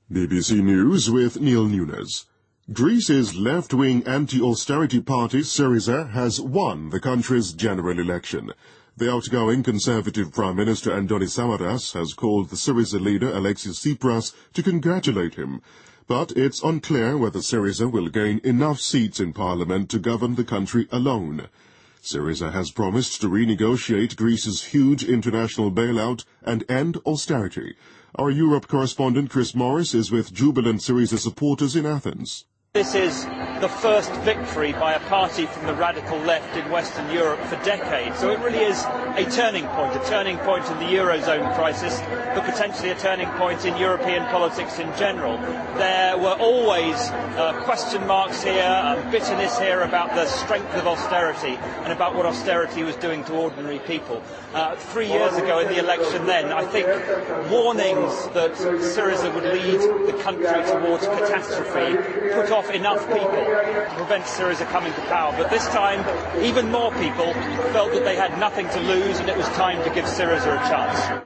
BBC News with Neil Nunes. Greece's left-wing anti-austerity party Syriza has won the country's general election. The outgoing Conservative Prime Minister Antonis Samaras has called the Syriza leader Alexis Tsipras to congratulate him. But it's unclear whether Syriza will gain enough seats in Parliament to govern the country alone. Syriza has promised to renegotiate Greece's huge international bailout and end austerity. Our Europe correspondent Chris Morris is with jubilant Syriza supporters in Athens. This is the first victory by a party from the radical left in Western Europe for decades. So it really is a turning point in the Eurozone crisis, but potentially a turning point in European politics in general. There were always question marks here, bitterness here about the strength of austerity and about what austerity was doing to ordinary people. 3 years ago in the election then, I think warnings that Syriza would lead the country towards catastrophe put off enough people to prevent Syriza coming to power. But this time, even more people felt that they had nothing to lose and it was time to give Syriza a chance.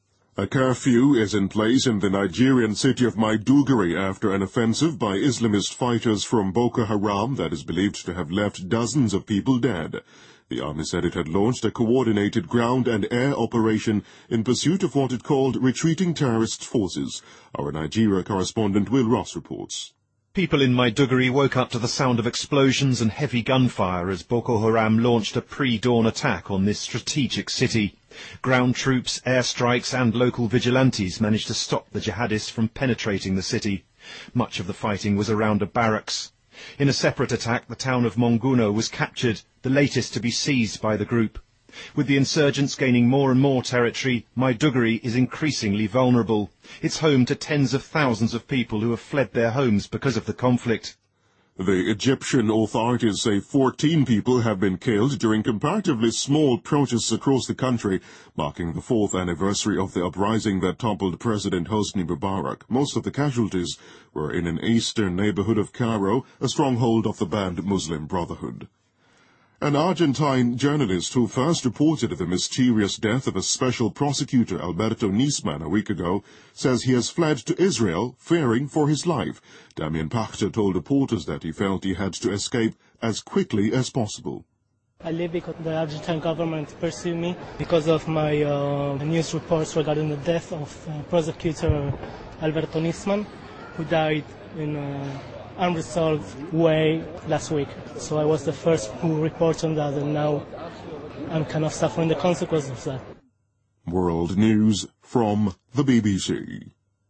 A curfew is in place in the Nigerian city of Maiduguri after an offensive by Islamist fighters from Boko Haram that is believed to have left dozens of people dead. The army said it had launched a coordinated ground and air operation in pursuit of what it called retreating terrorist forces. Our Nigeria correspondent Will Ross reports. People in Maiduguri woke up to the sound of explosions and heavy gunfire as Boko Haram launched a pre-dawn attack on this strategic city. Ground troops, airstrikes and local vigilantes managed to stop the jihadists from penetrating the city. Much of the fighting was around a barracks. In a separate attack, the town of Monguno was captured, the latest to be seized by the group. With the insurgents gaining more and more territory, Maiduguri is increasingly vulnerable. It's home to tens of thousands of people who have fled their homes because of the conflict. The Egyptian authorities say 14 people have been killed during comparatively small protests across the country, marking the 4th anniversary of the uprising that toppled President Hosni Mubarak. Most of the casualties were in an eastern neighborhood of Cairo, a stronghold of the banned Muslim Brotherhood. An Argentine journalist who first reported the mysterious death of a special prosecutor, Alberto Nisman, a week ago, says he has fled to Israel, fearing for his life. Damian Pachter told reporters that he felt he had to escape as quickly as possible. I leave because the Argentine government pursued me because of my news reports regarding the death of prosecutor Alberto Nisman, who died in unresolved way last week. So I was the first who reported on that, and now I'm kind of suffering the consequences of that. World News from the BBC.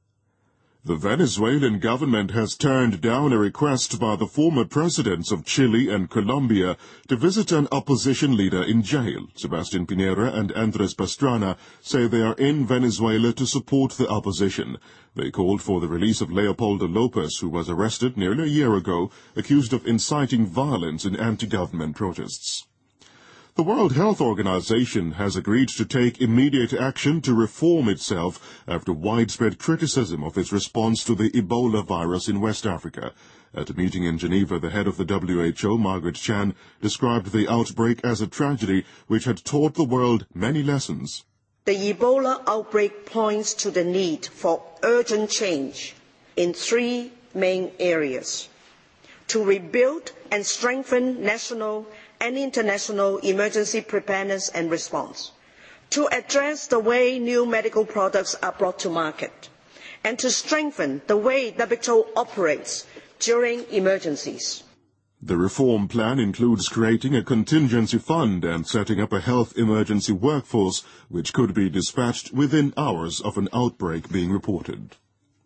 The Venezuelan government has turned down a request by the former presidents of Chile and Colombia to visit an opposition leader in jail. Sebastián Piñera and Andrés Pastrana say they are in Venezuela to support the opposition. They called for the release of Leopoldo López, who was arrested nearly a year ago, accused of inciting violence in anti-government protests. The World Health Organization has agreed to take immediate action to reform itself after widespread criticism of its response to the Ebola virus in West Africa. At a meeting in Geneva, the head of the WHO, Margaret Chan, described the outbreak as a tragedy which had taught the world many lessons. The Ebola outbreak points to the need for urgent change in 3 main areas: to rebuild and strengthen national and international emergency preparedness and response, to address the way new medical products are brought to market, and to strengthen the way WHO operates during emergencies. The reform plan includes creating a contingency fund and setting up a health emergency workforce which could be dispatched within hours of an outbreak being reported.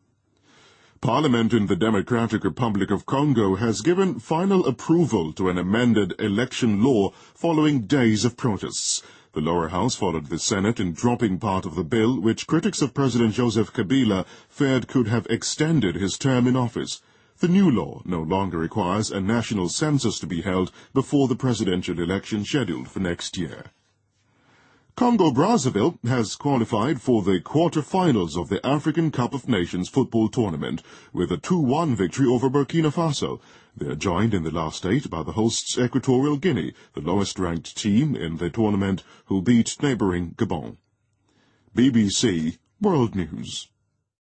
Parliament in the Democratic Republic of Congo has given final approval to an amended election law following days of protests. The lower house followed the Senate in dropping part of the bill, which critics of President Joseph Kabila feared could have extended his term in office. The new law no longer requires a national census to be held before the presidential election scheduled for next year. Congo-Brazzaville has qualified for the quarter-finals of the African Cup of Nations football tournament with a 2-1 victory over Burkina Faso. They are joined in the last 8 by the hosts Equatorial Guinea, the lowest-ranked team in the tournament, who beat neighbouring Gabon. BBC World News.